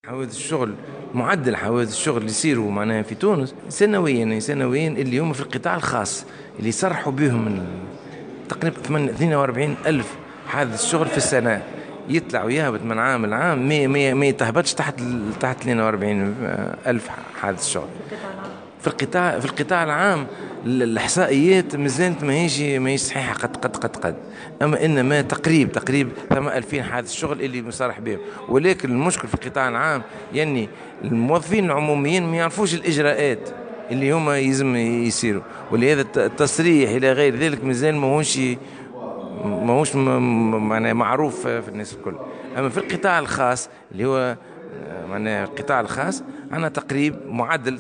حوادث الشغل، معدل حوادث الشغل اللي يصيروا معناها في تونس سنويا اللي هم في القطاع الخاص اللي يصرحوا بهم تقريبا 42 ألف حادث شغل في السنة، يطلع ويهبط من عام لعام ما يتهبطش تحت 42 ألف حادث شغل في القطاع العام. الإحصائيات مازالت ماهيش صحيحة قد أما إنما تقريب ثم 2000 حادث شغل اللي مصرح بهم. ولكن المشكل في القطاع العام يعني الموظفين العموميين ما يعرفوش الإجراءات اللي هما يلزم يصيروا، ولهذا التصريح إلى غير ذلك مازال ماهوش معناها معروف في الناس الكل. أما في القطاع الخاص اللي هو معناها القطاع الخاص عندنا معدل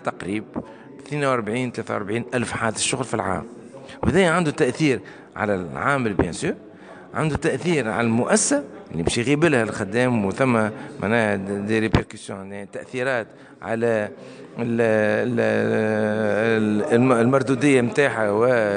43 ألف حادث شغل في العام، وهذا عنده تأثير على العامل بيان سور، عنده تأثير على المؤسسة اللي باش يغيب لها الخدام، وثم معناها دي ريبركسيون يعني تأثيرات على المردودية نتاعها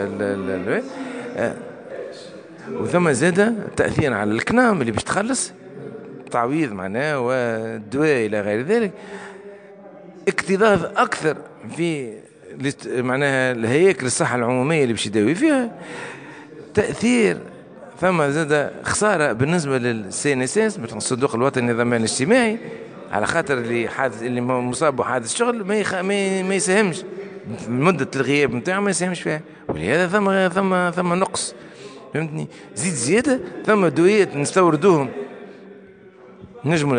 وثم زاد تأثير على الكنام اللي باش تخلص تعويض معناه والدواء إلى غير ذلك. اكتظاظ أكثر في معناها الهياكل الصحة العمومية اللي باش يداوي فيها، تأثير ثم زاد خسارة بالنسبة للسي ان اس اس الصندوق الوطني للضمان الاجتماعي، على خاطر اللي مصاب بحادث شغل ما يساهمش مدة الغياب نتاعو، ما يساهمش فيها، ولهذا ثم نقص، فهمتني. زيادة ثم دويات نستوردوهم نجموا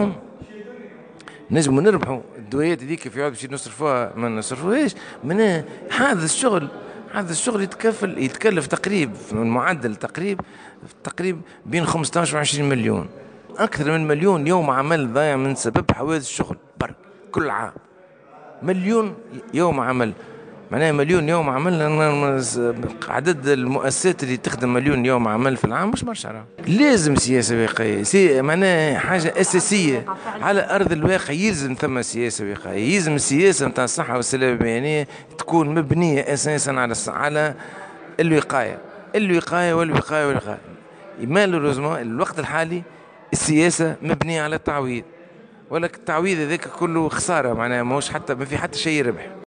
نربحوا الدويات هذيك في عود باش نصرفوها ما نصرفوهاش من هذا الشغل يتكلف تقريبا المعدل تقريبا بين 15 و 20 مليون، اكثر من مليون يوم عمل ضايع من سبب حوادث الشغل برك كل عام. مليون يوم عمل، معناها مليون يوم عمل، عدد المؤسسات اللي تخدم مليون يوم عمل في العام مش برشا. لازم سياسة وقائية، معناها حاجة أساسية على أرض الواقع. يلزم ثم سياسة وقائية، يلزم السياسة نتاع الصحة والسلامة المهنية تكون مبنية أساسا على الوقاية والوقاية. مالوريزمون الوقت الحالي السياسة مبنية على التعويض، ولكن التعويض هذاك كله خسارة، معناها ما في حتى شيء ربح.